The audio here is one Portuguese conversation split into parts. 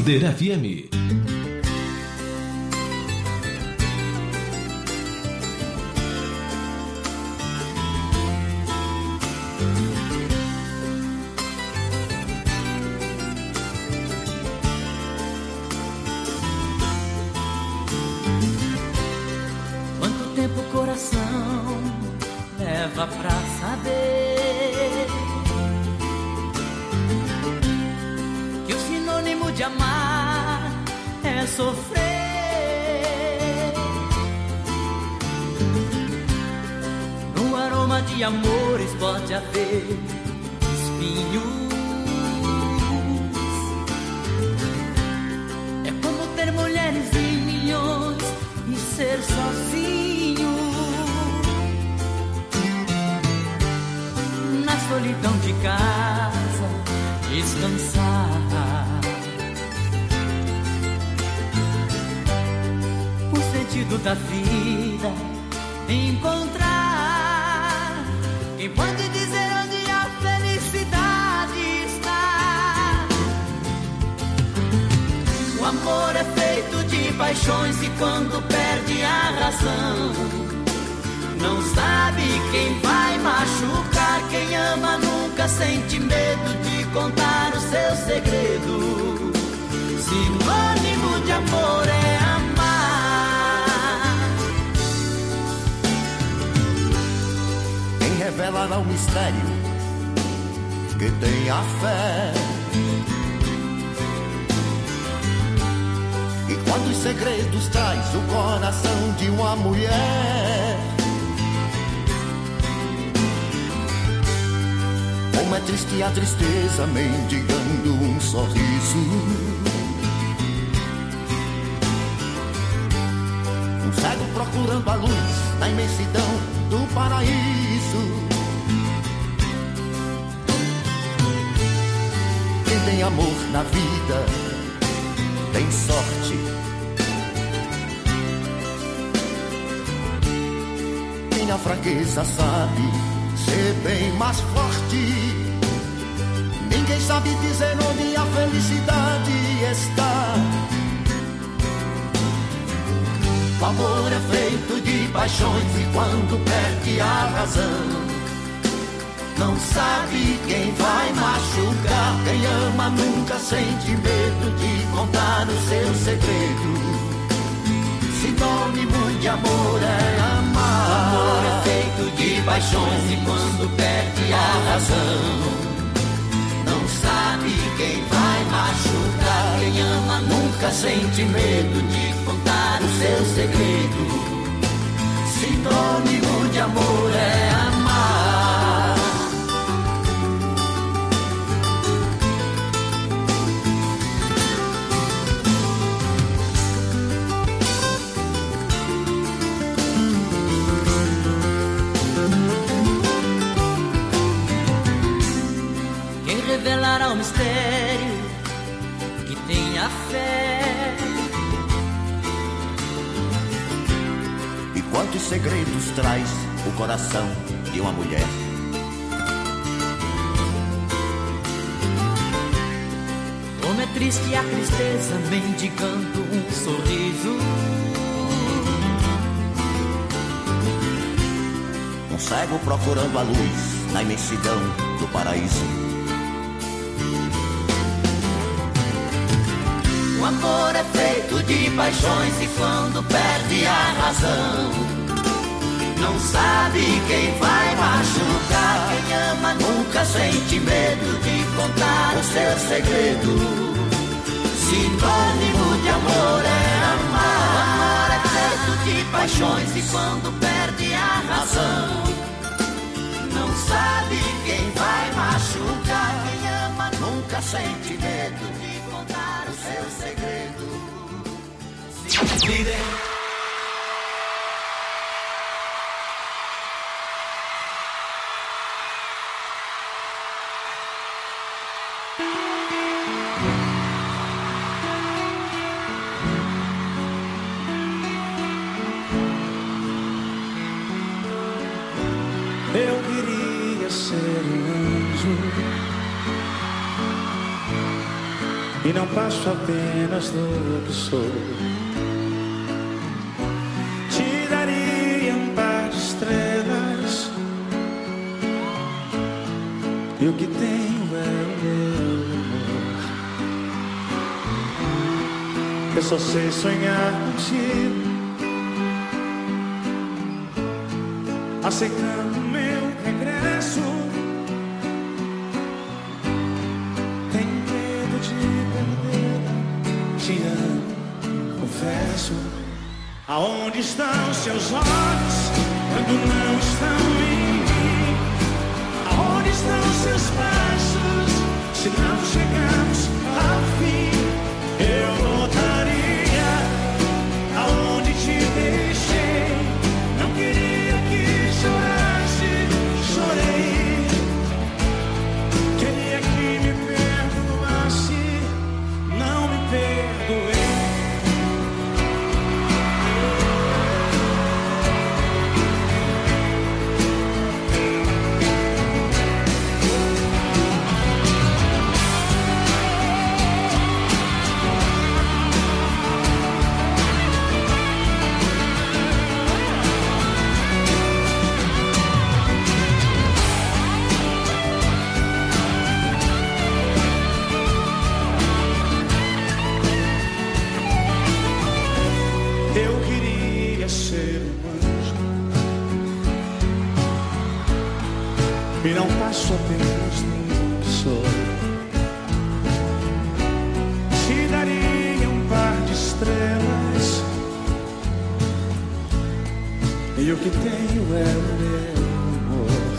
Líder FM. Quanto tempo o coração leva pra saber que o sinônimo de amar é sofrer. No aroma de amores pode haver espinhos. É como ter mulheres e milhões e ser sozinho na solidão de casa, descansar. O sentido da vida encontrar. Quem pode dizer onde a felicidade está? O amor é feito de paixões e quando perde a razão, não sabe quem vai machucar. Quem ama nunca sente medo de contar o seu segredo. Sinônimo de amor é amar. Quem revelará o mistério que tem a fé? E quantos segredos traz o coração de uma mulher? Como é triste a tristeza mendigando um sorriso. Um cego procurando a luz na imensidão do paraíso. Quem tem amor na vida tem sorte. Quem na fraqueza sabe ser bem mais forte. Ninguém sabe dizer onde a felicidade está. O amor é feito de paixões e quando perde a razão, não sabe quem vai machucar. Quem ama nunca sente medo de contar o seu segredo. Sinônimo de amor é amar. O amor é feito de paixões e quando perde a razão, não sabe quem vai machucar. Quem ama nunca sente medo de contar o seu segredo. Sinônimo de amor é amar. Quem revelará o mistério que tem a fé? E quantos segredos traz o coração de uma mulher? Como é triste a tristeza mendigando um sorriso. Um cego procurando a luz na imensidão do paraíso. O amor é feito de paixões e quando perde a razão, não sabe quem vai machucar. Quem ama nunca sente medo de contar o seu segredo. Sinônimo de amor é amar. O amor é feito de paixões e quando perde a razão, não sabe quem vai machucar. Quem ama nunca sente medo de contar o seu segredo. Líder. Eu queria ser um anjo e não passo apenas do que sou. Te daria um par de estrelas e o que tenho é o meu amor. Eu só sei sonhar contigo, aceitando meu regresso. Tenho medo de perder, te amo, confesso. Aonde estão seus olhos quando não estão em mim? Aonde estão seus passos se não chegamos ao fim? Eu voltaria aonde te deixei. Não queria que chorasse, chorei. Queria que me perdoasse, não me perdoei. Eu queria ser um anjo e não passo apenas do que sou. Te daria um par de estrelas e o que tenho é o meu amor.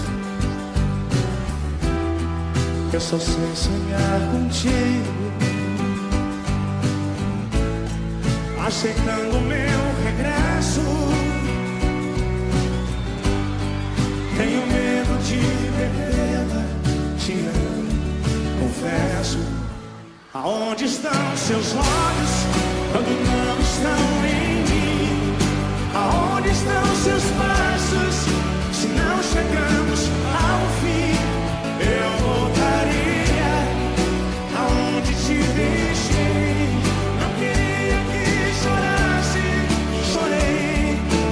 Eu só sei sonhar contigo, aceitando meu regresso. Tenho medo de perdê-la, te amo, confesso. Aonde estão seus olhos quando não estão em mim? Aonde estão seus passos se não chegamos ao fim? Eu voltaria aonde te deixei. Não queria que chorasse, chorei.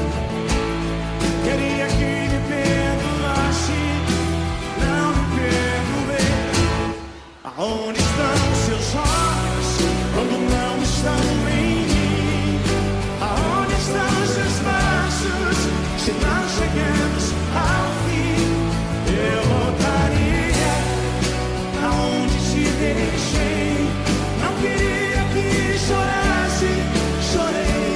Queria que me perdoasse, não me perdoei. Aonde estão seus olhos quando não estão em mim? Aonde estão seus passos se não chegamos ao fim? Eu voltaria aonde te deixei. Não queria que chorasse, chorei.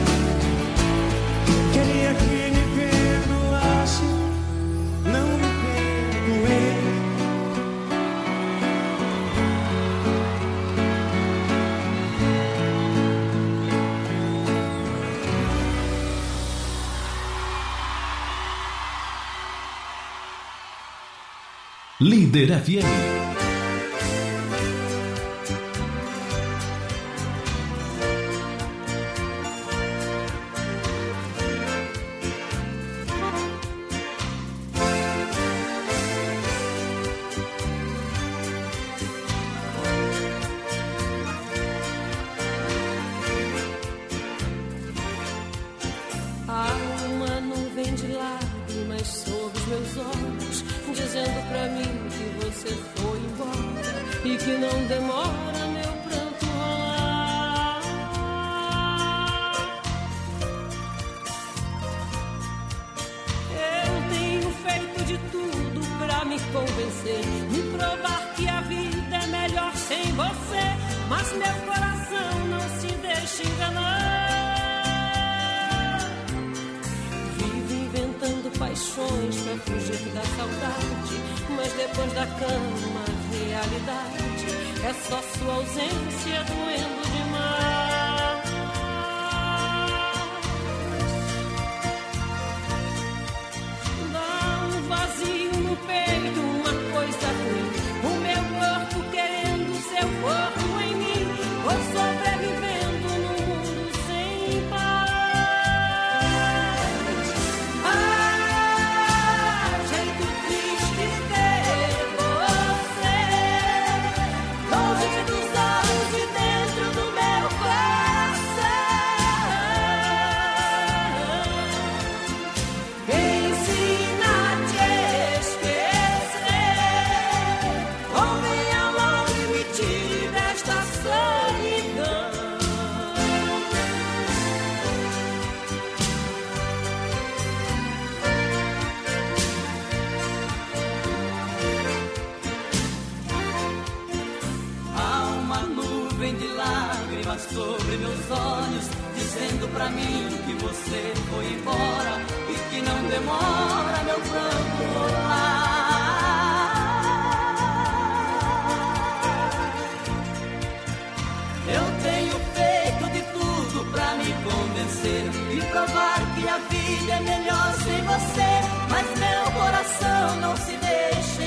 Queria que me perdoasse, não me perdoei. Líder FM. Há uma nuvem de lágrimas sobre os meus olhos, dizendo pra mim que você foi embora e que não demora meu pranto rolar. Eu tenho feito de tudo pra me convencer, me provar que a vida é melhor sem você, mas meu coração não se deixa enganar. Paixões pra fugir da saudade, mas depois da cama, realidade é só sua ausência doendo demais. Dá um vazio no peito, uma coisa ruim, o meu corpo querendo seu corpo em mim, vou sobrevivendo no mundo sem paz. Longe dos olhos lágrima sobre meus olhos, dizendo pra mim que você foi embora e que não demora meu pranto rolar. Eu tenho feito de tudo pra me convencer e provar que a vida é melhor sem você, mas meu coração não se deixa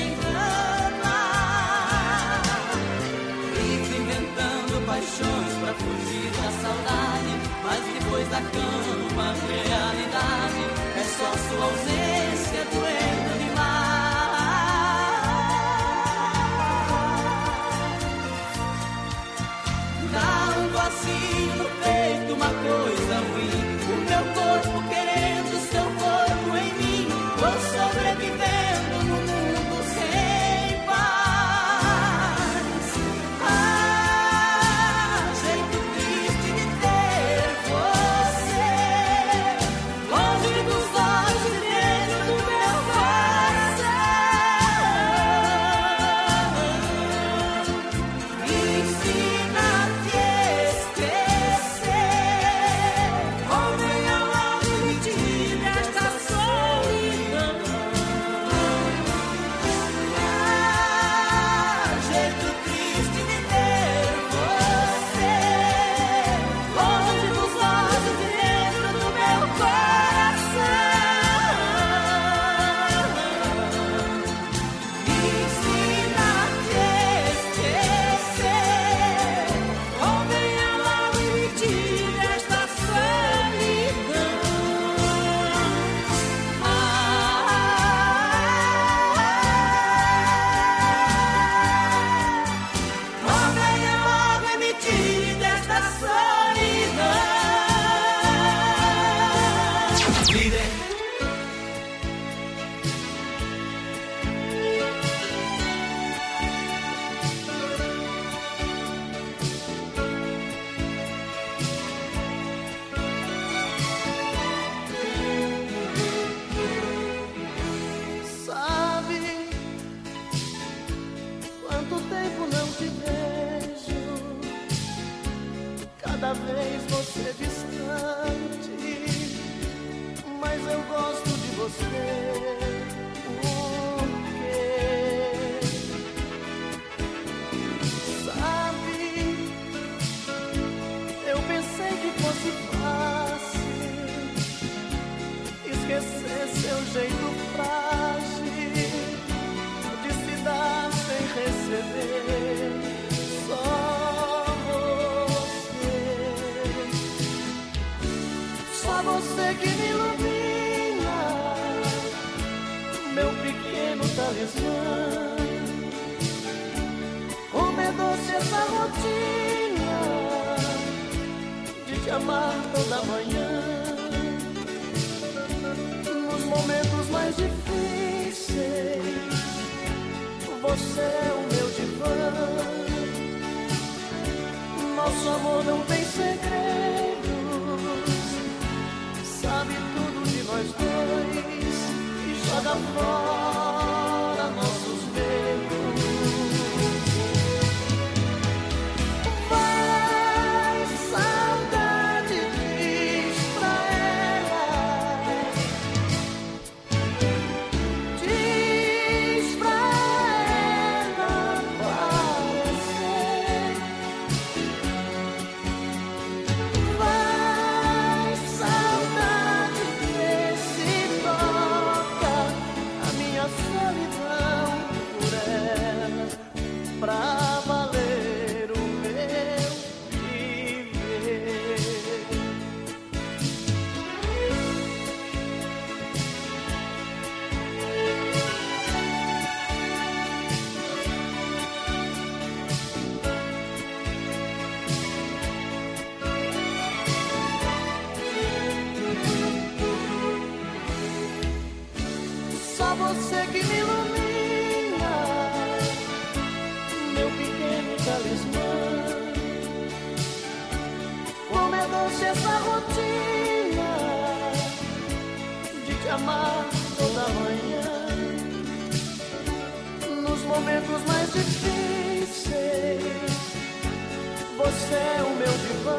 enganar. Fico inventando paixões pra fugir da saudade, mas depois da cama a realidade é só sua ausência doendo demais. Dá um vazio no peito, uma coisa ruim, o meu corpo querendo seu corpo em mim. Vou sobrevivendo no mundo sem paz. Ah, jeito triste de ter você longe dos olhos e dentro do meu coração. Me ensina a te esquecer, ou venha logo e me tire desta solidão. Ah, jeito triste de ter você longe dos olhos e dentro do meu coração. Me ensina a te esquecer, ou venha logo e me tire desta solidão. Oh, venha logo e me tire desta solidão. Líder. Sabe quanto tempo não te vejo? Cada vez você distante, mas eu gosto de você. Por quê? Sabe, eu pensei que fosse fácil esquecer seu jeito frágil de se dar sem receber. Só você que me ilumina, meu pequeno talismã. Como é doce essa rotina de te amar toda manhã. Nos momentos mais difíceis, você é o meu divã. Nosso amor não tem segredos, sabe tudo de nós dois e joga fora nossos medos. Vai, saudade, diz pra ela, diz pra ela aparecer. Vai, saudade, vê se toca a minha solidão por ela, pra valer o meu viver. Só você que me ilumina, meu pequeno talismã. Como é doce essa rotina de te amar toda manhã. Nos momentos mais difíceis, você é o meu divã.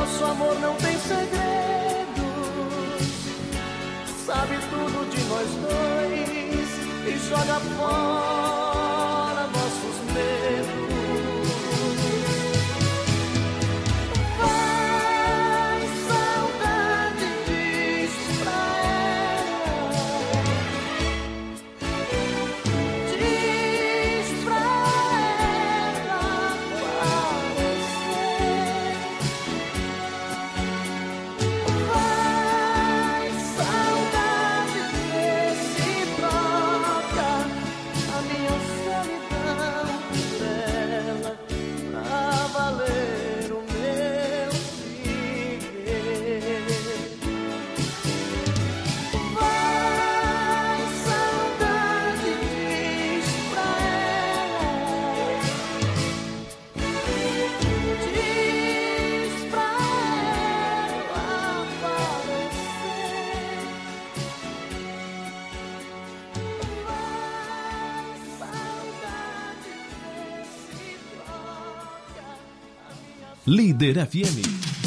Nosso amor não tem segredos, sabe tudo de nós dois e joga fora nossos medos. Vai, saudade, diz pra ela, diz pra ela aparecer. Vai, saudade, vê se troca a minha solidão por ela, pra valer o meu viver. Vai, saudade, diz pra ela, diz pra ela aparecer. Vai, saudade, vê se troca a minha Líder FM.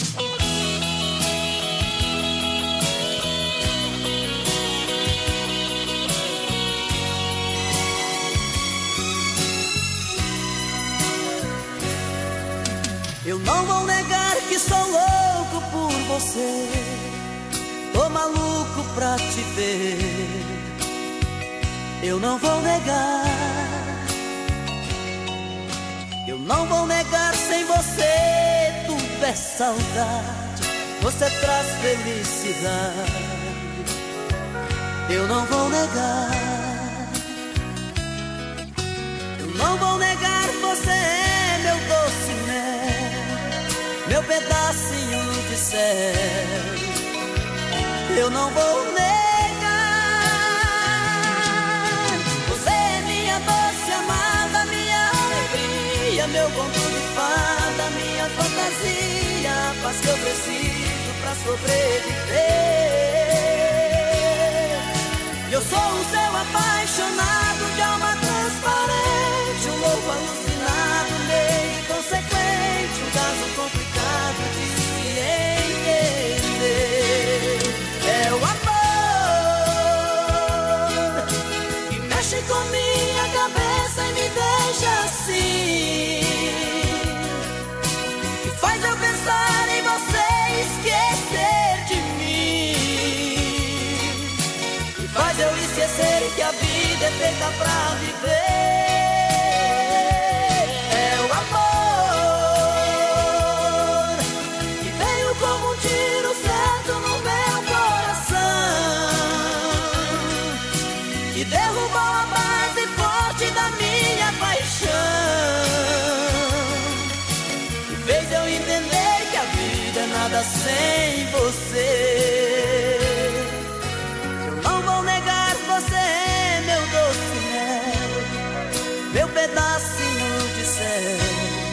Eu não vou negar que sou louco por você, tô maluco pra te ver. Eu não vou negar, eu não vou negar, sem você tudo é saudade, você traz felicidade. Eu não vou negar, eu não vou negar, você é meu doce mel, meu pedacinho de céu. Eu não vou negar, você é minha doce amada, minha alegria, meu conto de fada, minha fantasia, a paz que eu preciso pra sobreviver. Eu sou o seu apaixonado, de alma transparente, um louco alucinado, meio inconsequente, um caso complicado de se entender. É o amor que mexe com minha cabeça e me deixa assim, que faz eu pensar em você e esquecer de mim, que faz eu esquecer que a vida é feita pra viver. É o amor que veio como um tiro certo no meu coração, que derrubou a base forte da minha paixão, que fez eu entender que a vida é nada sem você. Eu não vou negar, você é meu doce mel, meu pedacinho de céu.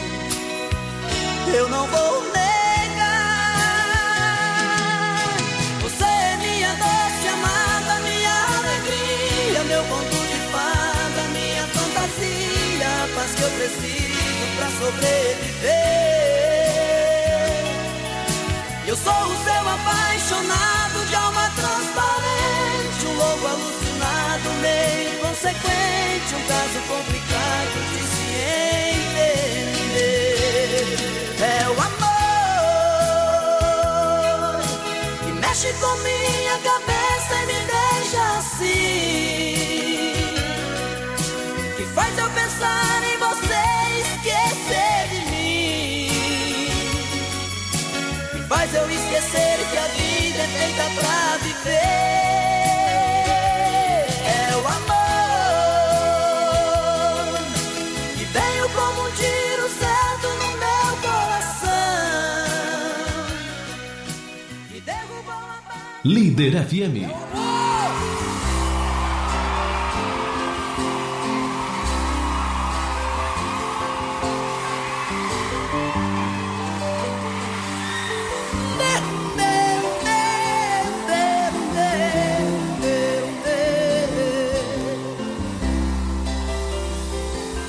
Eu não vou negar, você é minha doce amada, minha alegria, meu conto de fada, minha fantasia, a paz que eu preciso pra sobreviver. Eu sou o seu apaixonado, de alma transparente, um louco alucinado, meio inconsequente, um caso complicado de se entender. É o amor que mexe com minha cabeça e me deixa assim, que faz eu pensar em você e esquecer de mim, que faz eu esquecer que a vida é feita pra viver. É o amor que veio como um tiro certo no meu coração, que derrubou a paz. Líder FM.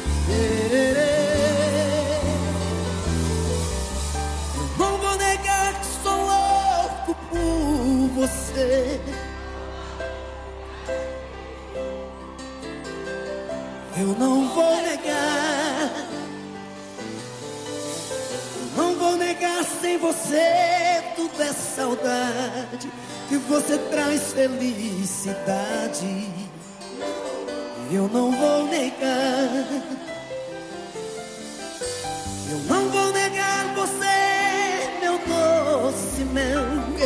Não vou negar vou negar. Não vou negar, sem você tudo é saudade, que você traz felicidade. Eu não vou negar. Eu não vou negar você, meu doce mel.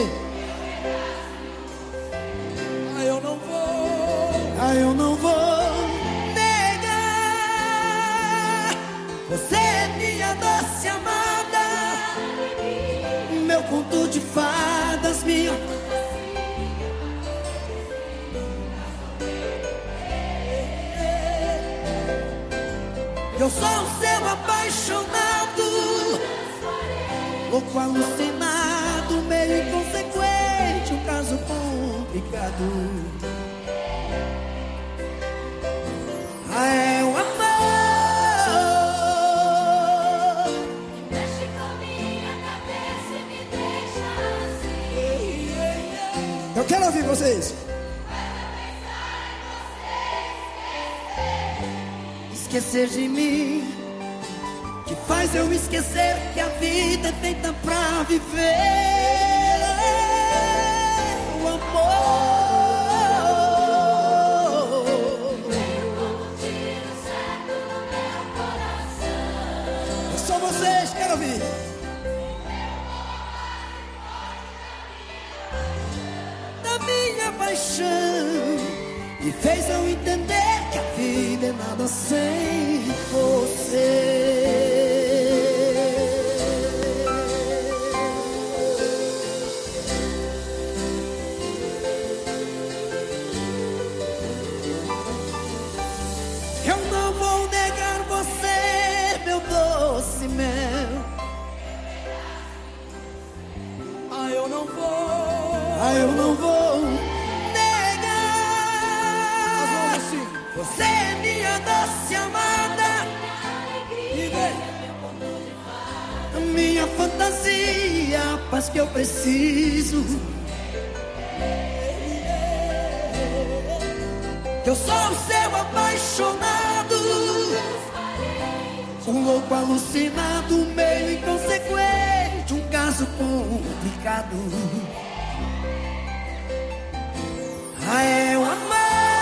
Eu não vou. Eu não vou negar. Você é minha doce amada, meu conto de fadas, minha. Eu sou o seu apaixonado, louco, alucinado, meio inconsequente, um caso complicado. É o amor. Mexe com minha cabeça e me deixa assim. Eu quero ouvir vocês. Esquecer de mim, que faz eu esquecer que a vida é feita pra viver. O amor. Tiro certo no meu coração. É só vocês, quero ouvir. Da minha paixão, e fez eu entender que a vida é nada sem você. Eu não vou negar você, meu doce mel. Eu não vou. Eu não vou. Você é minha doce amada, minha fantasia, a paz que eu preciso. Eu sou o seu apaixonado, um louco alucinado, meio inconsequente, um caso complicado. É o amor.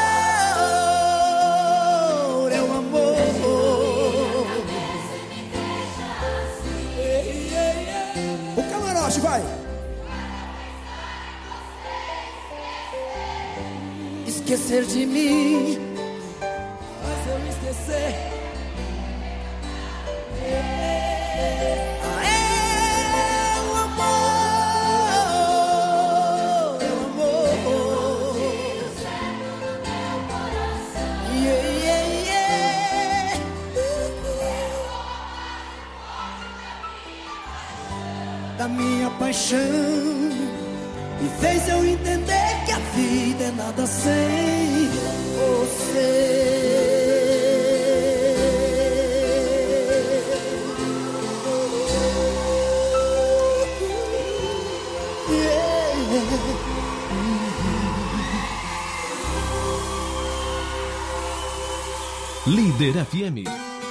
Vai. Esquecer de mim, faz eu esquecer. O amor, o amor. Da minha paixão, e fez eu entender que a vida é nada sem você. Líder FM.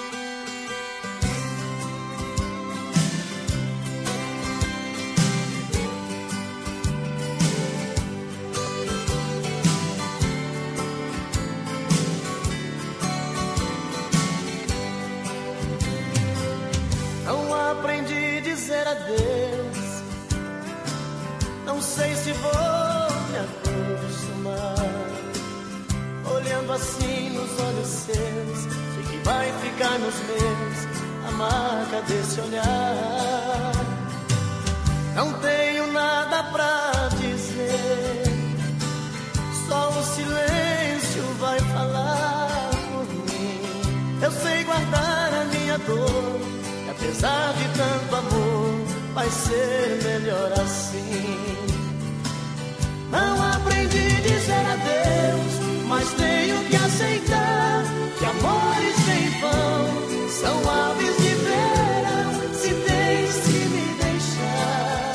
Não sei se vou me acostumar. Olhando assim nos olhos seus, sei que vai ficar nos meus a marca desse olhar. Não tenho nada pra dizer, só o silêncio vai falar por mim. Eu sei guardar a minha dor, e apesar de tanto amor, vai ser melhor assim. Não aprendi a dizer adeus, mas tenho que aceitar que amores sem vão são aves de verão, se tens que me deixar.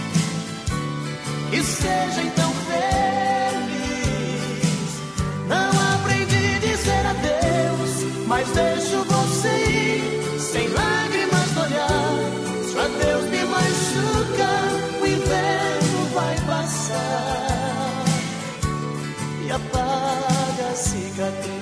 Que seja então feliz. Não aprendi a dizer adeus, mas deixa deixo você ir, sem lágrimas no olhar. Se o adeus me machuca, o inverno vai passar e apaga a cicatriz.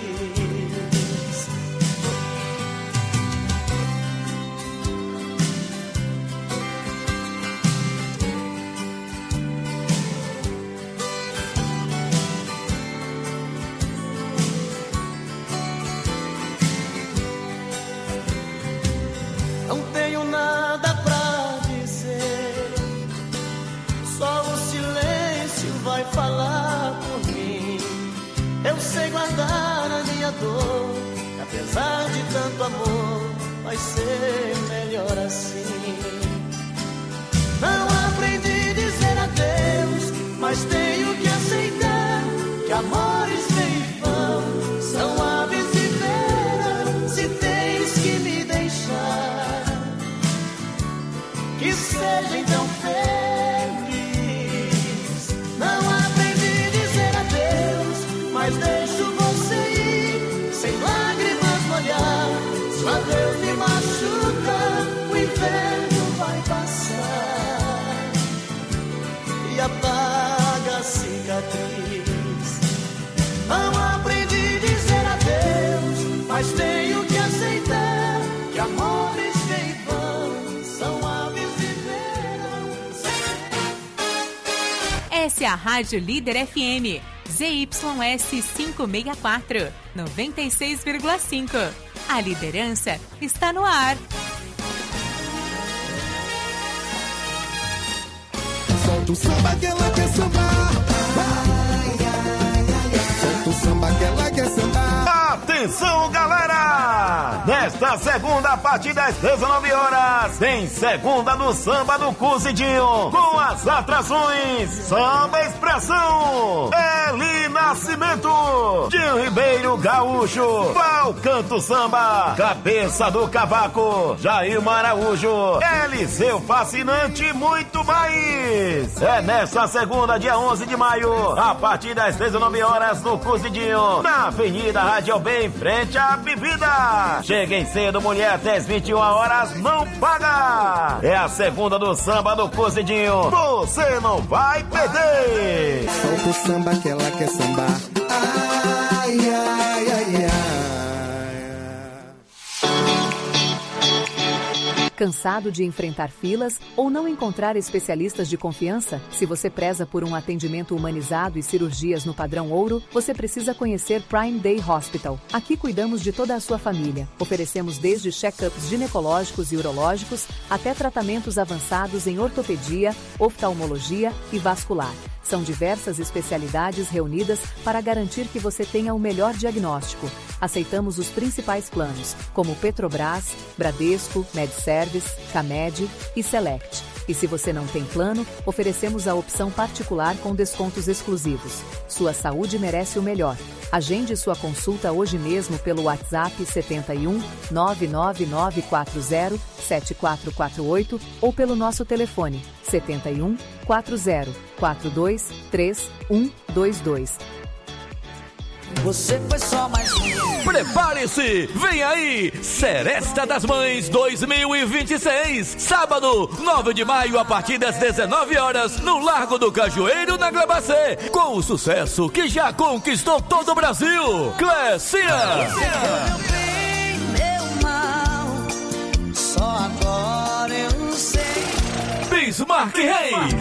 Não tenho nada pra dizer, só o silêncio vai falar por mim. Eu sei guardar a minha dor, apesar de tanto amor, vai ser melhor assim. Não aprendi a dizer adeus, mas tenho que aceitar que amores vêm e vão, são aves de verão. Se tens que me deixar, que seja então feliz. Não aprendi a dizer adeus, mas deixo você ir, sem lágrimas no olhar. Se o adeus me machuca, o inverno vai passar e apaga a cicatriz. Não aprendi a dizer adeus, mas tenho que aceitar que amores vêm e vão, são aves de verão. Essa é a Rádio Líder FM, ZYS 564, 96,5. A liderança está no ar. Solta o samba que ela quer sambar. Solta o samba que ela quer sambar. Atenção, galera! Nesta segunda, a partir das 19 horas, tem Segunda do Samba do Cozidinho, com as atrações Samba Expressão, Eli Nascimento, Dinho Ribeiro Gaúcho, Pau Canto Samba, Cabeça do Cavaco, Jailmar Araújo, Eliseu Fascinante e muito mais. É nesta segunda, dia 11 de maio, a partir das 19 horas, no Cozidinho, na Avenida Rádio Bem, em frente à bebida. Cheguem cedo, mulher, até as 21 horas, não paga. É a segunda do Samba do Cozidinho, você não vai perder. Solta o samba que ela quer sambar. Ai, ai, ai, ai. Cansado de enfrentar filas ou não encontrar especialistas de confiança? Se você preza por um atendimento humanizado e cirurgias no padrão ouro, você precisa conhecer Prime Day Hospital. Aqui cuidamos de toda a sua família. Oferecemos desde check-ups ginecológicos e urológicos até tratamentos avançados em ortopedia, oftalmologia e vascular. São diversas especialidades reunidas para garantir que você tenha o melhor diagnóstico. Aceitamos os principais planos, como Petrobras, Bradesco, MedService, Camed e Select. E se você não tem plano, oferecemos a opção particular com descontos exclusivos. Sua saúde merece o melhor. Agende sua consulta hoje mesmo pelo WhatsApp 71 99940 7448 ou pelo nosso telefone 71 40 42 3122. Você foi só mais um. Prepare-se! Vem aí! Seresta das Mães 2026. Sábado, 9 de maio, a partir das 19 horas, no Largo do Cajueiro, na Glebacê. Com o sucesso que já conquistou todo o Brasil. Clécia! Meu bem, meu mal, só agora eu sei. Bismarck Reis.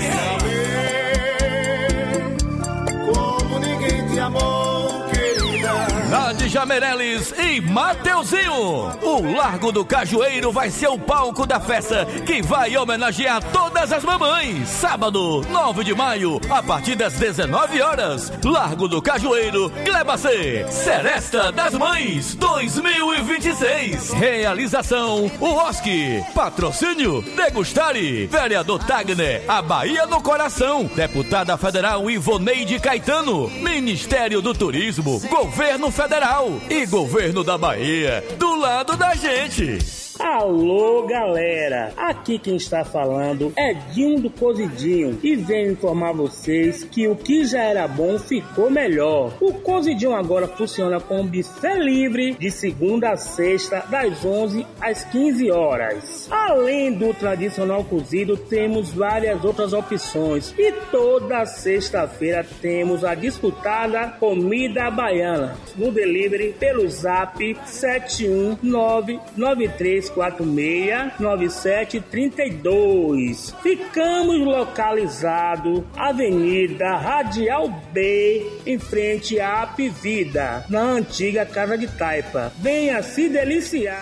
Como ninguém te amou. Nádia Meirelles e Mateuzinho. O Largo do Cajueiro vai ser o palco da festa que vai homenagear todas as mamães. Sábado, 9 de maio, a partir das 19 horas. Largo do Cajueiro, Glebacê. Seresta das Mães 2026. Realização UOSC. Patrocínio Degustare. Vereador Tagner, a Bahia no coração. Deputada Federal Ivoneide Caetano. Ministério do Turismo, Governo Federal e Governo da Bahia, do lado da gente. Alô, galera! Aqui quem está falando é Dinho do Cozidinho e venho informar vocês que o que já era bom ficou melhor. O Cozidinho agora funciona com buffet livre de segunda a sexta, das 11 às 15 horas. Além do tradicional cozido, temos várias outras opções e toda sexta-feira temos a disputada comida baiana no delivery pelo zap 71993469732. Ficamos localizados Avenida Radial B, em frente à Apivida, na antiga Casa de Taipa. Venha se deliciar!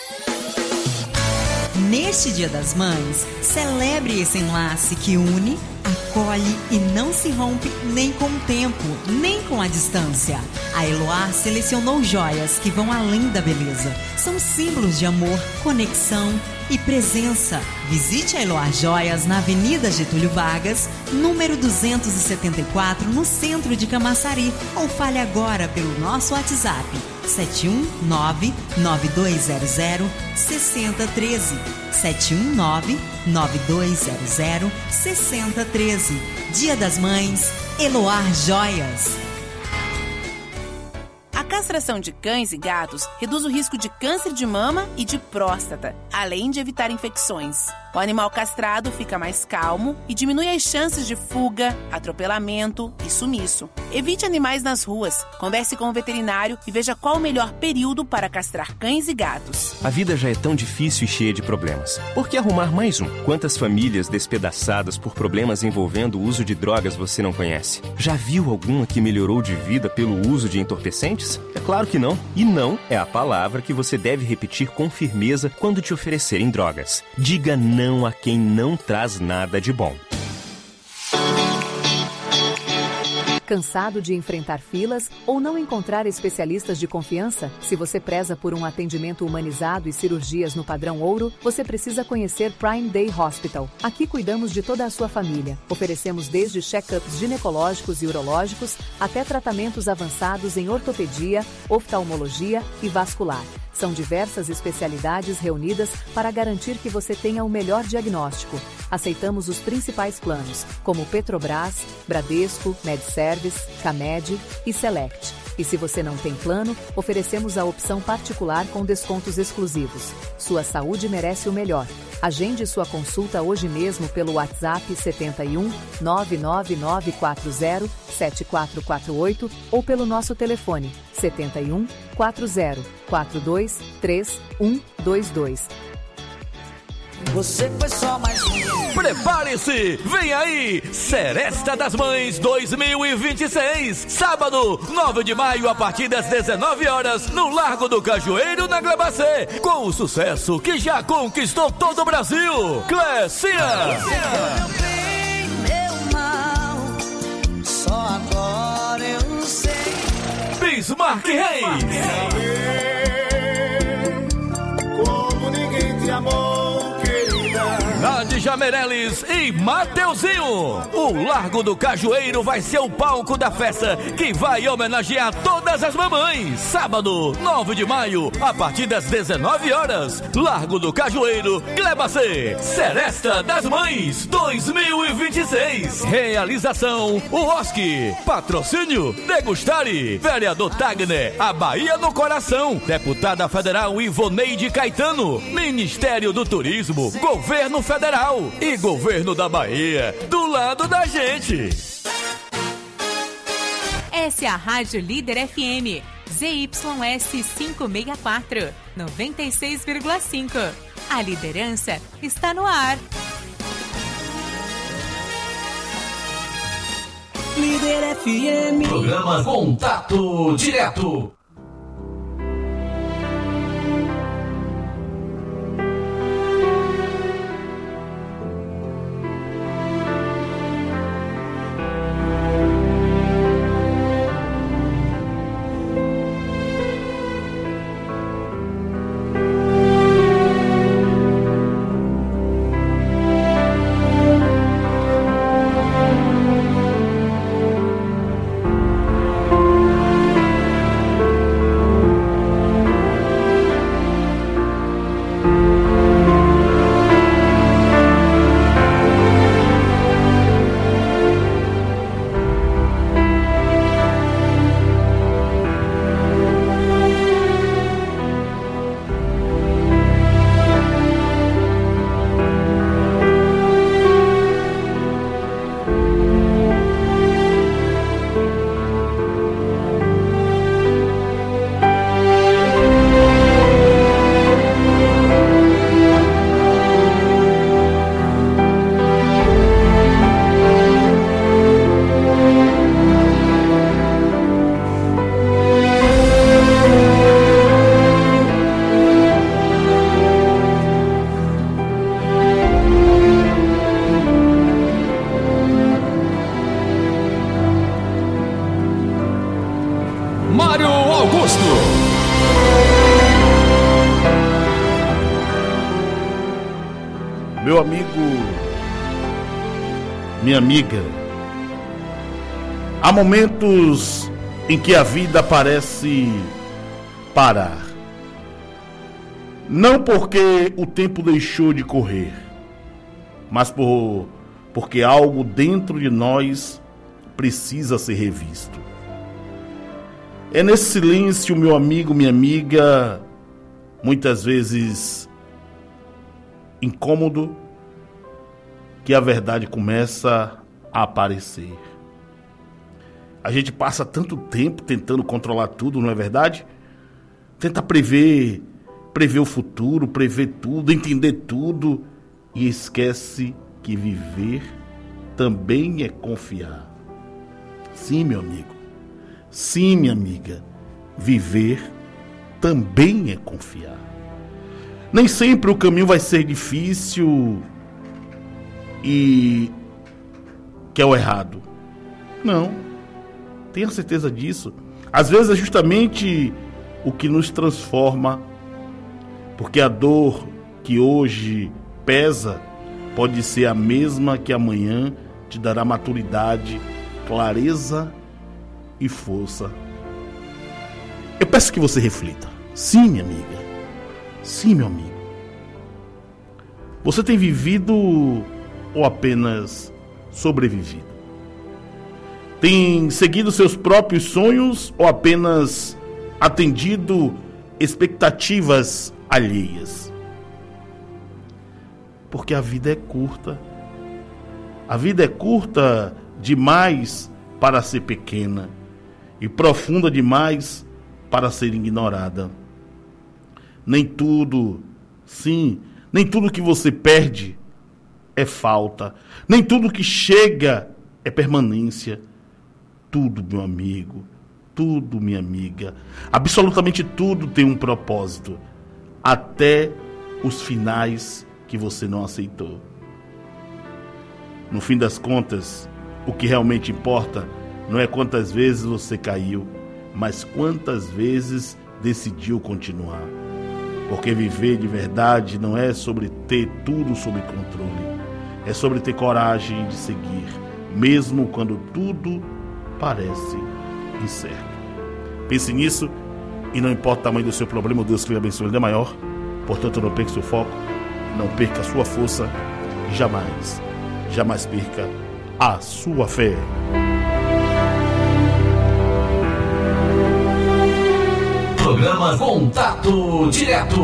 Neste Dia das Mães, celebre esse enlace que une, acolhe e não se rompe nem com o tempo, nem com a distância. A Eloar selecionou joias que vão além da beleza. São símbolos de amor, conexão e presença. Visite a Eloar Joias na Avenida Getúlio Vargas, número 274, no centro de Camaçari. Ou fale agora pelo nosso WhatsApp 719-9200-6013. 719-9200-6013. Dia das Mães, Eloar Joias. A castração de cães e gatos reduz o risco de câncer de mama e de próstata, além de evitar infecções. O animal castrado fica mais calmo e diminui as chances de fuga, atropelamento e sumiço. Evite animais nas ruas, converse com o veterinário e veja qual o melhor período para castrar cães e gatos. A vida já é tão difícil e cheia de problemas. Por que arrumar mais um? Quantas famílias despedaçadas por problemas envolvendo o uso de drogas você não conhece? Já viu alguma que melhorou de vida pelo uso de entorpecentes? É claro que não. E não é a palavra que você deve repetir com firmeza quando te oferecerem drogas. Diga não a quem não traz nada de bom. Cansado de enfrentar filas ou não encontrar especialistas de confiança? Se você preza por um atendimento humanizado e cirurgias no padrão ouro, você precisa conhecer Prime Day Hospital. Aqui cuidamos de toda a sua família. Oferecemos desde check-ups ginecológicos e urológicos até tratamentos avançados em ortopedia, oftalmologia e vascular. São diversas especialidades reunidas para garantir que você tenha o melhor diagnóstico. Aceitamos os principais planos, como Petrobras, Bradesco, MedService, Camed e Select. E se você não tem plano, oferecemos a opção particular com descontos exclusivos. Sua saúde merece o melhor. Agende sua consulta hoje mesmo pelo WhatsApp 71 99940 7448 ou pelo nosso telefone 71 40 42 3122. Você foi só mais um. Prepare-se! Vem aí! Seresta das Mães 2026. Sábado, 9 de maio, a partir das 19 horas, no Largo do Cajueiro, na Glebacê, com o sucesso que já conquistou todo o Brasil. Clécia! Meu bem, meu mal, só agora eu sei. Bismarck Reis. Como ninguém te amou. Nádia Meirelles e Mateuzinho. O Largo do Cajueiro vai ser o palco da festa que vai homenagear todas as mamães. Sábado, 9 de maio, a partir das 19 horas. Largo do Cajueiro, Glebacê. Seresta das Mães 2026. Realização UOSC. Patrocínio Degustare. Vereador Tagner, a Bahia no coração. Deputada Federal Ivoneide Caetano. Ministério do Turismo. Governo Federal e Governo da Bahia, do lado da gente. Essa é a Rádio Líder FM, ZYS 564, 96,5. A liderança está no ar. Líder FM. Programa Contato Direto. Meu amigo, minha amiga, há momentos em que a vida parece parar. Não porque o tempo deixou de correr, mas porque algo dentro de nós precisa ser revisto. É nesse silêncio, meu amigo, minha amiga, muitas vezes incômodo, que a verdade começa a aparecer. A gente passa tanto tempo tentando controlar tudo, não é verdade? Tenta prever o futuro, prever tudo, entender tudo, e esquece que viver também é confiar. Sim, meu amigo. Sim, minha amiga. Viver também é confiar. Nem sempre o caminho vai ser difícil e que é o errado. Não. Tenha certeza disso. Às vezes é justamente o que nos transforma, porque a dor que hoje pesa pode ser a mesma que amanhã te dará maturidade, clareza e força. Eu peço que você reflita. Sim, minha amiga. Sim, meu amigo. Você tem vivido ou apenas sobrevivido? Tem seguido seus próprios sonhos ou apenas atendido expectativas alheias? Porque a vida é curta. A vida é curta demais para ser pequena e profunda demais para ser ignorada. Nem tudo, sim, nem tudo que você perde é falta. Nem tudo que chega é permanência. Tudo, meu amigo, tudo, minha amiga, absolutamente tudo tem um propósito. Até os finais que você não aceitou. No fim das contas, o que realmente importa não é quantas vezes você caiu, mas quantas vezes decidiu continuar. Porque viver de verdade não é sobre ter tudo sob controle. É sobre ter coragem de seguir, mesmo quando tudo parece incerto. Pense nisso e não importa o tamanho do seu problema, Deus que lhe abençoe, ele é maior. Portanto, não perca seu foco, não perca a sua força e jamais perca a sua fé. Programa Contato Direto.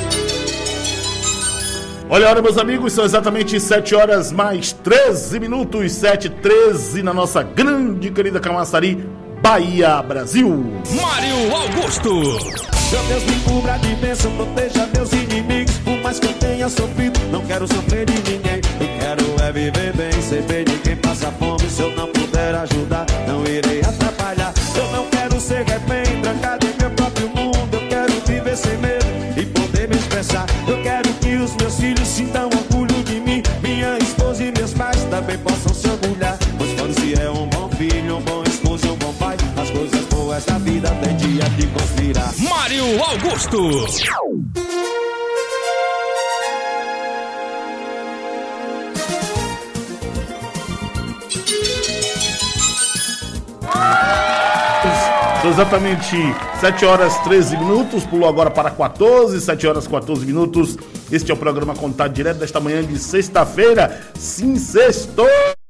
Olha a hora, meus amigos, são exatamente 7 horas mais 13 minutos, 7h13 na nossa grande e querida Camaçari, Bahia, Brasil. Mário Augusto. Meu Deus, me cubra de bênção, proteja meus inimigos. Por mais que eu tenha sofrido, não quero sofrer de ninguém. Eu quero é viver bem, ser bem de quem passa fome. Se eu não puder ajudar, não irei atrapalhar. Eu não quero ser refém, trancado em meu próprio mundo. Eu quero viver sem medo e poder me expressar. Eu quero que os meus filhos sintam orgulho de mim. Minha esposa e meus pais também possam se orgulhar. Pois quando se é um bom filho, um bom esposo e um bom pai, as coisas boas da vida tem dia de conspirar. Mário Augusto. São exatamente 7 horas 13 minutos, pulou agora para 14, 7 horas 14 minutos. Este é o programa Contato Direto desta manhã de sexta-feira. Sim, sextou!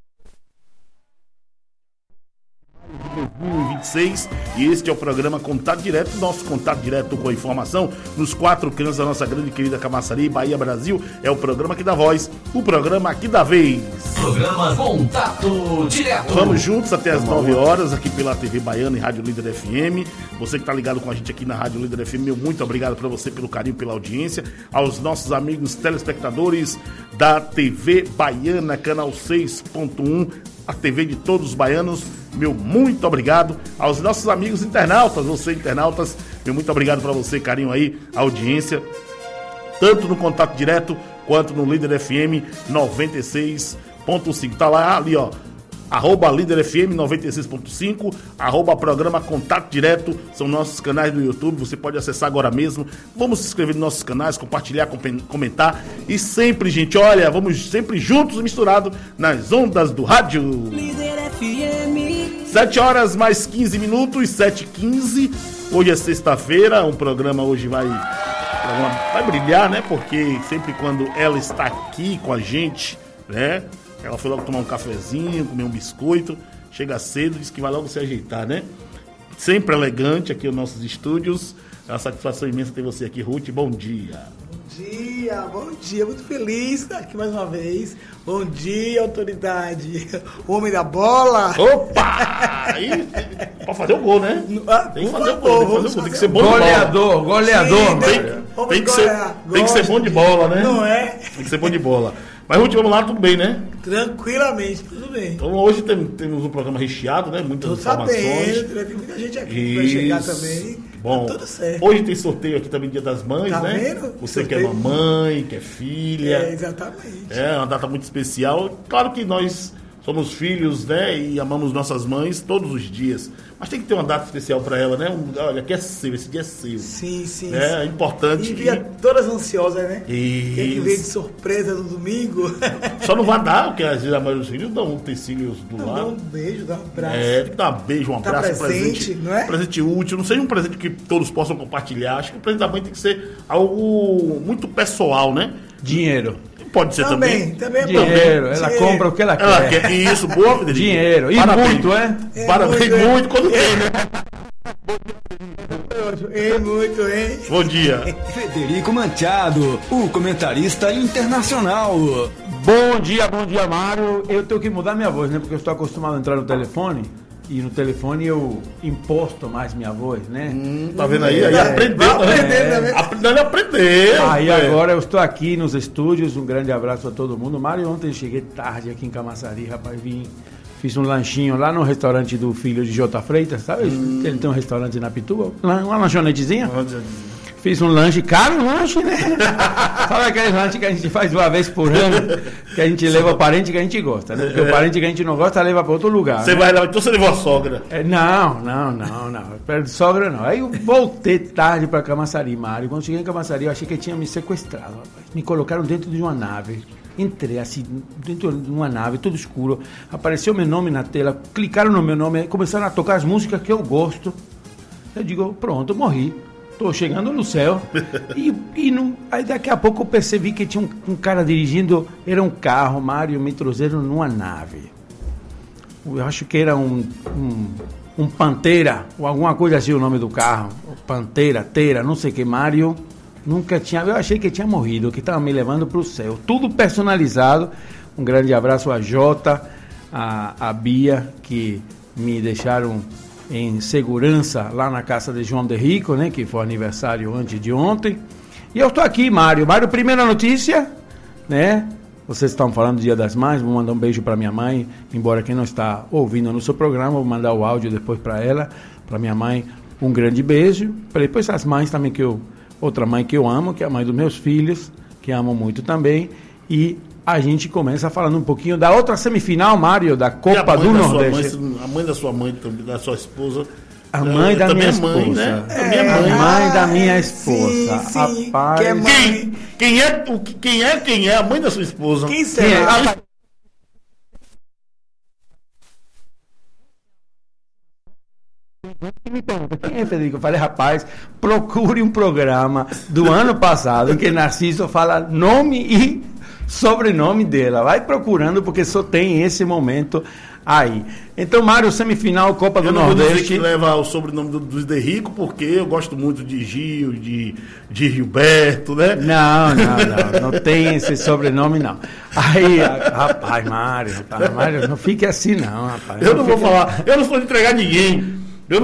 2026, e este é o programa Contato Direto, nosso contato direto com a informação nos 4 cantos da nossa grande e querida Camaçari, Bahia, Brasil. É o programa que dá voz, o programa que dá vez. Programa Contato Direto. Vamos juntos até as 9 horas aqui pela TV Baiana e Rádio Líder FM. Você que está ligado com a gente aqui na Rádio Líder FM, meu muito obrigado para você pelo carinho, pela audiência. Aos nossos amigos telespectadores da TV Baiana, canal 6.1, a TV de todos os baianos, meu muito obrigado. Aos nossos amigos internautas, você internautas, meu muito obrigado para você, carinho aí, audiência, tanto no Contato Direto quanto no Líder FM 96.5. Tá lá, ali ó, Líder FM 96.5, programa Contato Direto, são nossos canais do YouTube, você pode acessar agora mesmo. Vamos se inscrever nos nossos canais, compartilhar, comentar e sempre, gente, olha, vamos sempre juntos, misturados nas ondas do rádio. Líder FM. 7 horas mais 15 minutos, 7h15. Hoje é sexta-feira, um programa hoje vai brilhar, né? Porque sempre quando ela está aqui com a gente, né? Ela foi logo tomar um cafezinho, comer um biscoito, chega cedo, diz que vai logo se ajeitar, né? Sempre elegante aqui nos nossos estúdios. É uma satisfação imensa ter você aqui, Ruth. Bom dia. Bom dia, muito feliz estar aqui mais uma vez. Bom dia, autoridade. Homem da bola. Opa! Aí, pode fazer o gol, né? Tem que fazer o gol, tem que ser bom goleador, de bola. Goleador. Tem que ser bom de bola, né? Não é? Tem que ser bom de bola. Mas, Ruth, vamos lá, tudo bem, né? Tranquilamente, tudo bem. Então, hoje temos um programa recheado, né? Muitas informações. Sabendo, tem muita gente aqui que vai chegar também. Bom, tá tudo certo. Hoje tem sorteio aqui também, Dia das Mães, tá né? Vendo? Você sorteio. que é mamãe, que é filha. Exatamente. É uma data muito especial. Claro que nós somos filhos, né? E amamos nossas mães todos os dias. Mas tem que ter uma data especial para ela, né? Olha, que é seu, esse dia é seu. Sim. É importante. E via todas ansiosas, né? Isso. Tem que ver de surpresa no domingo. Só não vai dar, porque às vezes a maioria dos filhos dão utensílios do lado. Dá um beijo, dá um abraço. Tem que dar um beijo, um abraço, um presente, não é? Um presente útil. Não seja um presente que todos possam compartilhar. Acho que o presente da mãe tem que ser algo muito pessoal, né? Dinheiro. Pode ser também. Também é dinheiro. Ela compra o que ela quer. Isso, boa, Federico. Dinheiro. E parabéns. Muito, é? Parabéns muito quando tem, né? Muito, hein? Bom dia. Federico Manchado, o comentarista internacional. Bom dia, Mário. Eu tenho que mudar minha voz, né? Porque eu estou acostumado a entrar no telefone. E no telefone eu imposto mais minha voz, né? Tá vendo aí? Aí aprendeu. Aprendendo a aprender. Aí agora eu estou aqui nos estúdios. Um grande abraço a todo mundo. Mário, ontem cheguei tarde aqui em Camaçari, rapaz. Fiz um lanchinho lá no restaurante do filho de J. Freitas, sabe? Ele tem um restaurante na Pituba. Uma lanchonetezinha. Fiz um lanche, caro lanche, né? Sabe aquele lanche que a gente faz uma vez por ano, que a gente leva o parente que a gente gosta, né? Porque o parente que a gente não gosta leva para outro lugar. Você vai lá, então você levou a sogra? Não. Perto de sogra não. Aí eu voltei tarde para Camaçari, Mário. Quando cheguei em Camaçari, eu achei que tinha me sequestrado, rapaz. Me colocaram dentro de uma nave. Entrei assim, dentro de uma nave, tudo escuro. Apareceu meu nome na tela, clicaram no meu nome, começaram a tocar as músicas que eu gosto. Eu digo, pronto, morri. Tô chegando no céu. Aí daqui a pouco eu percebi que tinha um cara dirigindo, era um carro, Mário, me trouxeram numa nave. Eu acho que era um Pantera, ou alguma coisa assim o nome do carro. Pantera, não sei o que, Mário. Nunca tinha, eu achei que tinha morrido, que estava me levando para o céu. Tudo personalizado. Um grande abraço a Jota, a Bia, que me deixaram em segurança lá na casa de João de Rico, né, que foi aniversário antes de ontem. E eu estou aqui, Mário. Mário, primeira notícia, né? Vocês estão falando do Dia das Mães, vou mandar um beijo para minha mãe, embora quem não está ouvindo no seu programa, vou mandar o áudio depois para ela, para minha mãe, um grande beijo. Para depois as mães também outra mãe que eu amo, que é a mãe dos meus filhos, que amo muito também. E a gente começa falando um pouquinho da outra semifinal, Mário, da Copa do Nordeste. A mãe da sua mãe, da sua esposa. A mãe da minha esposa. Mãe, né? A mãe da minha esposa. Sim, rapaz. que é mãe. Quem é a mãe da sua esposa? Quem será? Me pergunta, quem é, Federico? Eu falei, rapaz, procure um programa do ano passado em que Narciso fala nome e sobrenome dela. Vai procurando, porque só tem esse momento aí. Então, Mário, semifinal, Copa do Nordeste. Eu não vou dizer que leva o sobrenome do de Rico, porque eu gosto muito de Gil, de Gilberto, né? Não tem esse sobrenome, não. Aí, rapaz, Mário, não fique assim, não, rapaz. Eu não vou falar, eu não sou de entregar ninguém.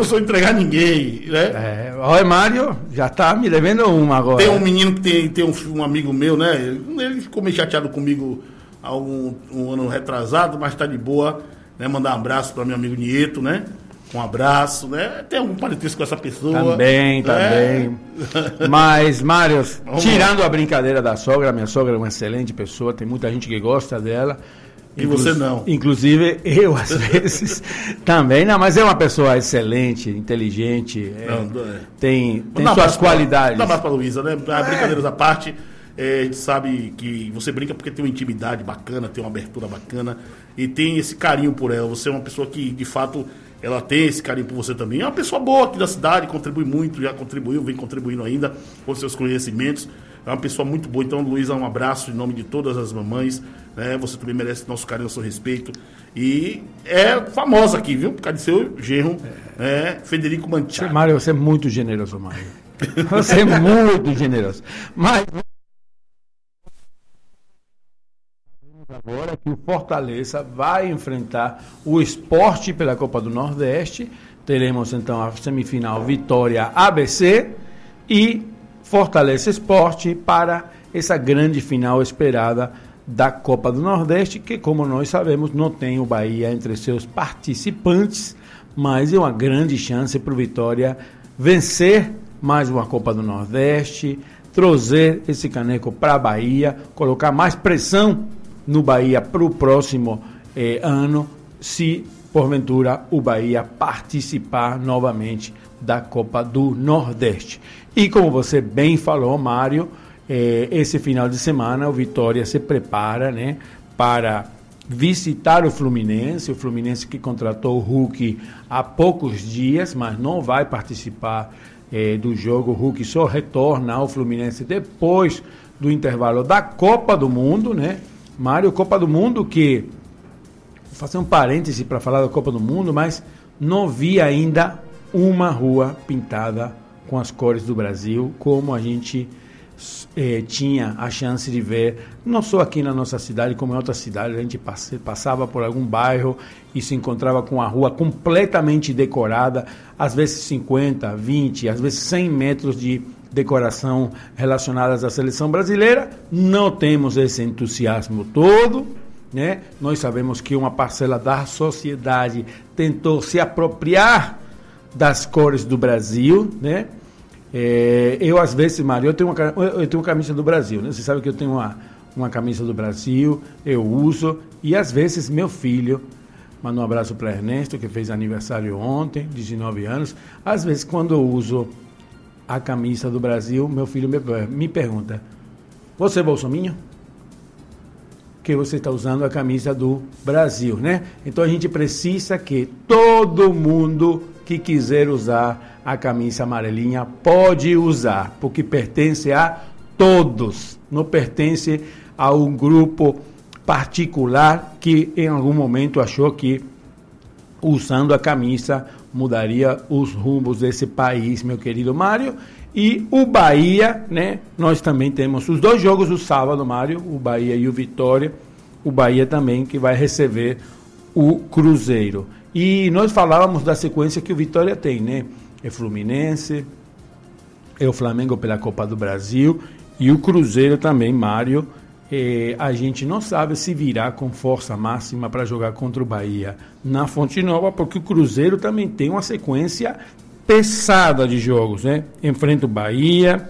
Né? Olha, Mário, já tá me devendo uma agora. Tem um menino que tem um amigo meu, né? Ele ficou meio chateado comigo há um ano retrasado, mas tá de boa, né? Mandar um abraço para meu amigo Nieto, né? Um abraço, né? Tem algum parentesco com essa pessoa. Também. Mas, Mário, tirando a brincadeira da sogra, minha sogra é uma excelente pessoa, tem muita gente que gosta dela. E você não. Inclusive, eu, às vezes, também. Não, mas é uma pessoa excelente, inteligente, tem suas qualidades. Dá mais pra Luísa, né? Brincadeiras à parte, a gente sabe que você brinca porque tem uma intimidade bacana, tem uma abertura bacana e tem esse carinho por ela. Você é uma pessoa que, de fato, ela tem esse carinho por você também. É uma pessoa boa aqui da cidade, contribui muito, já contribuiu, vem contribuindo ainda com seus conhecimentos. É uma pessoa muito boa. Então, Luísa, um abraço em nome de todas as mamães, né? Você também merece nosso carinho, nosso respeito. E é famosa aqui, viu? Por causa de seu genro, Federico Manchado. Mário, você é muito generoso, Mário. Você é muito generoso. Mas agora que o Fortaleza vai enfrentar o Sport pela Copa do Nordeste. Teremos então a semifinal Vitória ABC e Fortaleza Sport para essa grande final esperada da Copa do Nordeste, que, como nós sabemos, não tem o Bahia entre seus participantes, mas é uma grande chance para o Vitória vencer mais uma Copa do Nordeste, trazer esse caneco para a Bahia, colocar mais pressão no Bahia para o próximo ano, se porventura o Bahia participar novamente da Copa do Nordeste. E como você bem falou, Mário, esse final de semana o Vitória se prepara, né, para visitar o Fluminense que contratou o Hulk há poucos dias, mas não vai participar do jogo. O Hulk só retorna ao Fluminense depois do intervalo da Copa do Mundo, né? Mário, Copa do Mundo que, vou fazer um parêntese para falar da Copa do Mundo, mas não vi ainda uma rua pintada com as cores do Brasil, como a gente tinha a chance de ver, não só aqui na nossa cidade, como em outras cidades. A gente passava por algum bairro e se encontrava com a rua completamente decorada, às vezes 50, 20, às vezes 100 metros de decoração relacionadas à seleção brasileira. Não temos esse entusiasmo todo, né? Nós sabemos que uma parcela da sociedade tentou se apropriar das cores do Brasil, né? Eu, às vezes, Mário, eu tenho uma camisa do Brasil, né? Você sabe que eu tenho uma camisa do Brasil, eu uso, e às vezes meu filho, manda um abraço para Ernesto, que fez aniversário ontem, 19 anos, às vezes quando eu uso a camisa do Brasil, meu filho me pergunta: você é bolsominho? Que você está usando a camisa do Brasil, né? Então a gente precisa que todo mundo que quiser usar a camisa amarelinha pode usar, porque pertence a todos, não pertence a um grupo particular que em algum momento achou que usando a camisa mudaria os rumos desse país, meu querido Mário. E o Bahia, né? Nós também temos os dois jogos do sábado, Mário, o Bahia e o Vitória. O Bahia também que vai receber o Cruzeiro. E nós falávamos da sequência que o Vitória tem, né? É Fluminense, é o Flamengo pela Copa do Brasil e o Cruzeiro também, Mário. A gente não sabe se virá com força máxima para jogar contra o Bahia na Fonte Nova, porque o Cruzeiro também tem uma sequência pesada de jogos, né? Enfrenta o Bahia,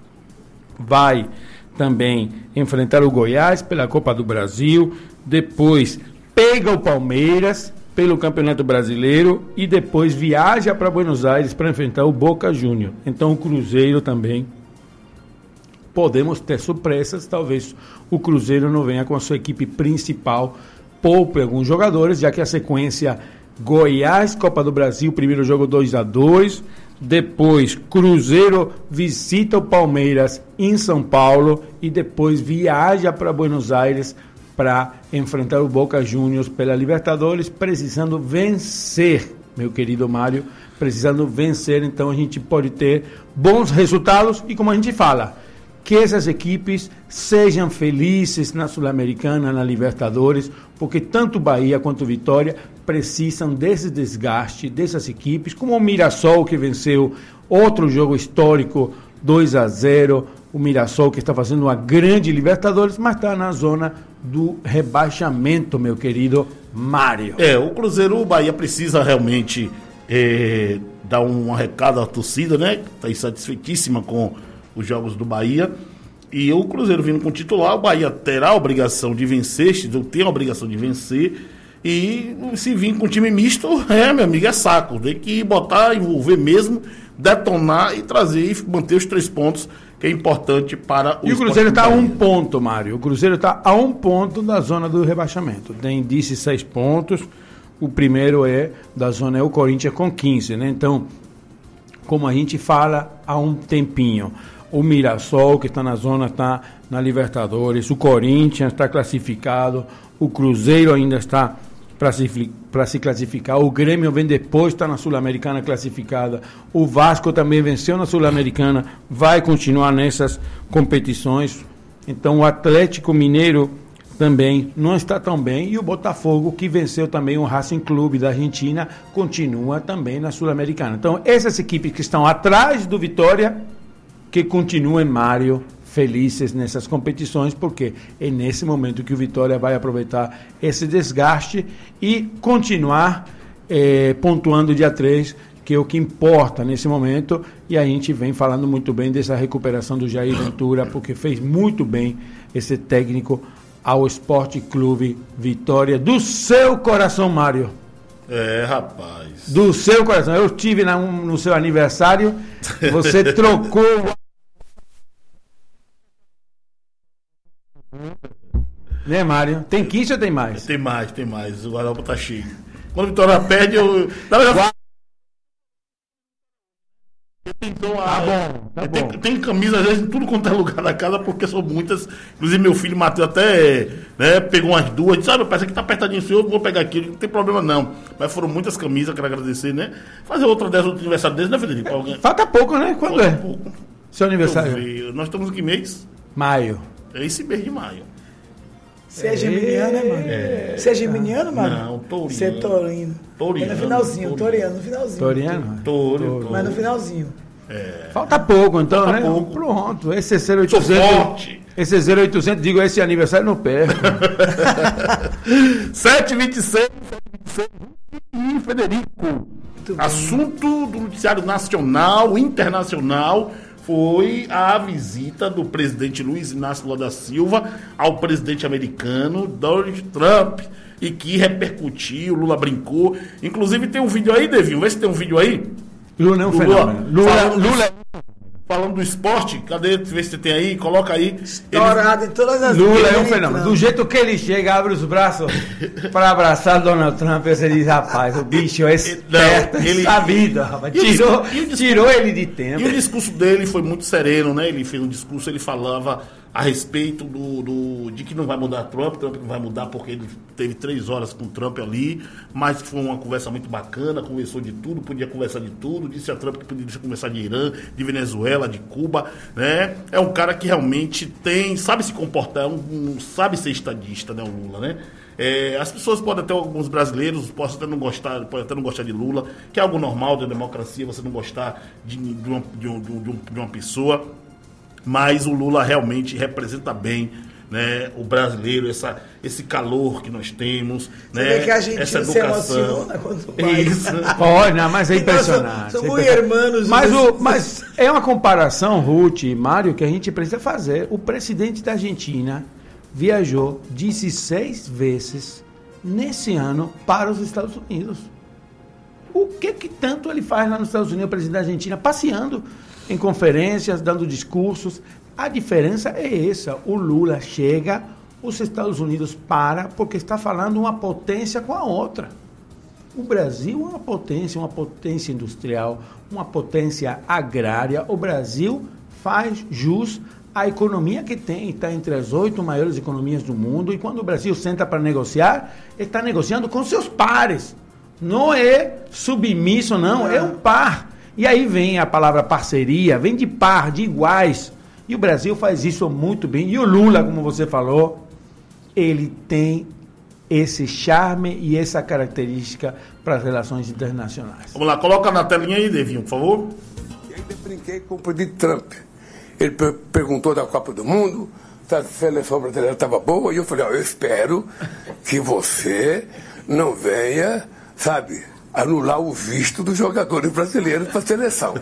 vai também enfrentar o Goiás pela Copa do Brasil, depois pega o Palmeiras pelo Campeonato Brasileiro e depois viaja para Buenos Aires para enfrentar o Boca Juniors. Então o Cruzeiro também podemos ter surpresas. Talvez o Cruzeiro não venha com a sua equipe principal, poupe alguns jogadores, já que a sequência Goiás, Copa do Brasil, primeiro jogo 2-2, depois Cruzeiro visita o Palmeiras em São Paulo e depois viaja para Buenos Aires para enfrentar o Boca Juniors pela Libertadores, precisando vencer, meu querido Mário, precisando vencer. Então a gente pode ter bons resultados e, como a gente fala, que essas equipes sejam felizes na Sul-Americana, na Libertadores, porque tanto Bahia quanto Vitória precisam desse desgaste dessas equipes, como o Mirassol, que venceu outro jogo histórico 2-0, o Mirassol que está fazendo uma grande Libertadores, mas está na zona do rebaixamento, meu querido Mário. O Cruzeiro, o Bahia precisa realmente dar um recado à torcida, né? Está insatisfeitíssima com os jogos do Bahia. E o Cruzeiro vindo com titular, o Bahia terá a obrigação de vencer, tem a obrigação de vencer. E se vir com time misto, meu amigo, é saco. Tem que botar, envolver mesmo, detonar e trazer e manter os 3 pontos, que é importante para o. E o Cruzeiro está a 1 ponto, Mário. O Cruzeiro está a 1 ponto da zona do rebaixamento. Tem 16 pontos. O primeiro da zona é o Corinthians com 15, né? Então, como a gente fala há um tempinho, o Mirassol, que está na zona, está na Libertadores, o Corinthians está classificado, o Cruzeiro ainda está para se classificar, o Grêmio vem depois, está na Sul-Americana classificada, o Vasco também venceu na Sul-Americana, vai continuar nessas competições. Então o Atlético Mineiro também não está tão bem, e o Botafogo, que venceu também o Racing Clube da Argentina, continua também na Sul-Americana. Então essas equipes que estão atrás do Vitória, que continuem, Mário, felizes nessas competições, porque é nesse momento que o Vitória vai aproveitar esse desgaste e continuar pontuando dia 3, que é o que importa nesse momento. E a gente vem falando muito bem dessa recuperação do Jair Ventura, porque fez muito bem esse técnico ao Esporte Clube Vitória, do seu coração, Mário. Rapaz. Do seu coração. Eu estive no seu aniversário, você trocou... Né, Mário? Tem 15 ou tem mais? Tem mais. O guarda-roupa tá cheio. Quando a Vitória perde, eu... Tem camisa, às vezes, em tudo quanto é lugar da casa, porque são muitas. Inclusive, meu filho Matheus até pegou umas 2. Disse, parece que tá apertadinho o senhor, vou pegar aqui. Não tem problema, não. Mas foram muitas camisas, quero agradecer, né? Fazer outro aniversário desse, né, Federico? Falta pouco, né? Quando Falta pouco. Seu aniversário? Nós estamos em que mês? Maio. É esse mês de maio. Você é geminiano, né, mano? Você é geminiano, mano? Não, taurino. Você é taurino. É no finalzinho, toriano, no finalzinho. Toriano? Touro. Mas no finalzinho. Falta pouco, então, Falta né? pouco. Pronto. Esse é 0800. Esse é 0800, digo, esse aniversário não perco. 7h26, Federico. Assunto do noticiário nacional, internacional, foi a visita do presidente Luiz Inácio Lula da Silva ao presidente americano Donald Trump, e que repercutiu. Lula brincou. Inclusive tem um vídeo aí, Devinho, vê se tem um vídeo aí. Lula é um fenômeno. Lula falando do esporte, cadê? Vê se você tem aí, coloca aí. Estourado em todas as Lula é um fenômeno. Do jeito que ele chega, abre os braços para abraçar Donald Trump, você diz, rapaz, o bicho é esperto, sabido, rapaz. Tirou ele de tempo. E o discurso dele foi muito sereno, né? Ele fez um discurso, ele falava a respeito de que não vai mudar Trump não vai mudar, porque ele teve 3 horas com o Trump ali, mas foi uma conversa muito bacana, conversou de tudo, podia conversar de tudo, disse a Trump que podia conversar de Irã, de Venezuela, de Cuba, né? É um cara que realmente sabe se comportar, sabe ser estadista, né, o Lula, né? As pessoas podem até, alguns brasileiros podem até não gostar de Lula, que é algo normal da democracia, você não gostar de uma pessoa, mas o Lula realmente representa bem, né, o brasileiro, esse calor que nós temos, você né, vê que a gente essa se educação. emociona quando vai. Isso. Olha, mas é impressionante. São muito irmãos. Mas é uma comparação, Ruth e Mário, que a gente precisa fazer. O presidente da Argentina viajou 16 vezes nesse ano para os Estados Unidos. O que tanto ele faz lá nos Estados Unidos, o presidente da Argentina, passeando em conferências, dando discursos? A diferença é essa. O Lula chega, os Estados Unidos para, porque está falando uma potência com a outra. O Brasil é uma potência industrial, uma potência agrária. O Brasil faz jus à economia que tem, está entre as 8 maiores economias do mundo, e quando o Brasil senta para negociar, está negociando com seus pares. Não é submisso, não, é um par. E aí vem a palavra parceria, vem de par, de iguais. E o Brasil faz isso muito bem. E o Lula, como você falou, ele tem esse charme e essa característica para as relações internacionais. Vamos lá, coloca na telinha aí, Devinho, por favor. E ainda brinquei com o presidente Trump. Ele perguntou da Copa do Mundo, se a seleção brasileira estava boa, e eu falei, eu espero que você não venha, sabe, anular o visto dos jogadores brasileiros para a seleção.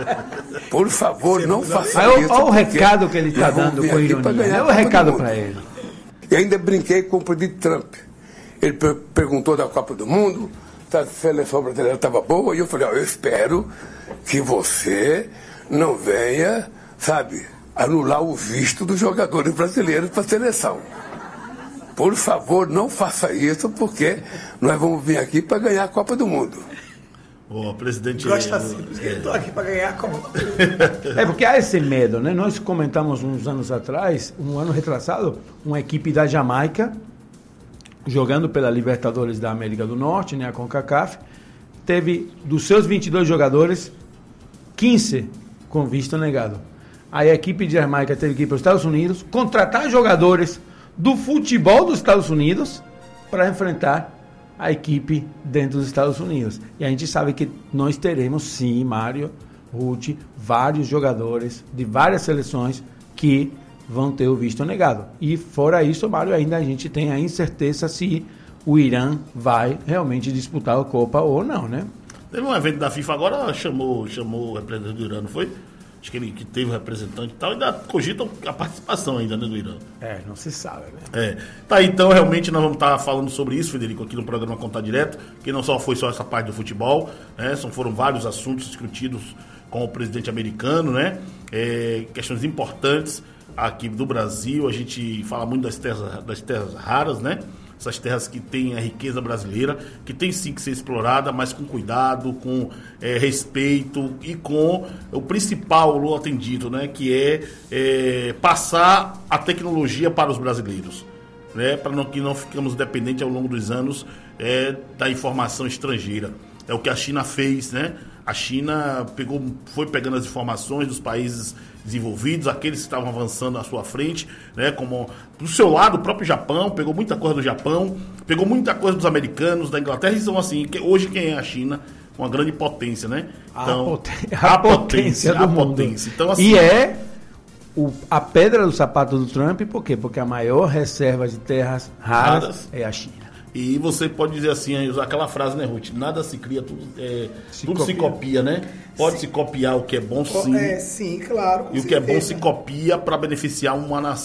Por favor, não faça isso. Olha o recado que ele está dando com ironia. Olha o recado para ele. E ainda brinquei com o presidente Trump. Ele perguntou da Copa do Mundo, se a seleção brasileira estava boa, e eu falei, eu espero que você não venha, sabe, anular o visto dos jogadores brasileiros para a seleção. Por favor, não faça isso, porque nós vamos vir aqui para ganhar a Copa do Mundo. O presidente... Gosta assim, porque eu estou aqui para ganhar a Copa do Mundo. É porque há esse medo, né? Nós comentamos uns anos atrás, um ano retrasado, uma equipe da Jamaica, jogando pela Libertadores da América do Norte, né, a CONCACAF, teve, dos seus 22 jogadores, 15 com visto negado. Aí a equipe de Jamaica teve que ir para os Estados Unidos, contratar jogadores do futebol dos Estados Unidos para enfrentar a equipe dentro dos Estados Unidos. E a gente sabe que nós teremos, sim, Mário, Ruth, vários jogadores de várias seleções que vão ter o visto negado. E fora isso, Mário, ainda a gente tem a incerteza se o Irã vai realmente disputar a Copa ou não, né? Teve um evento da FIFA agora, chamou o representante do Irã, não foi? Acho que ele que teve um representante e tal, ainda cogitam a participação ainda, né, do Irã. Não se sabe, né? Tá, então realmente nós vamos estar falando sobre isso, Federico, aqui no programa Contar Direto, que não só foi só essa parte do futebol, né? Foram vários assuntos discutidos com o presidente americano, né? Questões importantes aqui do Brasil. A gente fala muito das terras raras, né? Essas terras que têm a riqueza brasileira, que tem sim que ser explorada, mas com cuidado, com respeito e com o principal atendido, né? Que é passar a tecnologia para os brasileiros, né? Para que não ficamos dependentes ao longo dos anos da informação estrangeira. É o que a China fez, né? A China foi pegando as informações dos países desenvolvidos, aqueles que estavam avançando à sua frente, né? Como do seu lado, o próprio Japão, pegou muita coisa do Japão, pegou muita coisa dos americanos, da Inglaterra, e são assim, hoje quem é a China? Uma grande potência, né? Então, a potência do mundo. Então, assim, e a pedra do sapato do Trump, por quê? Porque a maior reserva de terras raras é a China. E você pode dizer assim, usar aquela frase, né, Ruth? Nada se cria, tudo se copia, né? Pode se copiar o que é bom, sim. Sim, claro. E o que é bom se copia para beneficiar uma nação.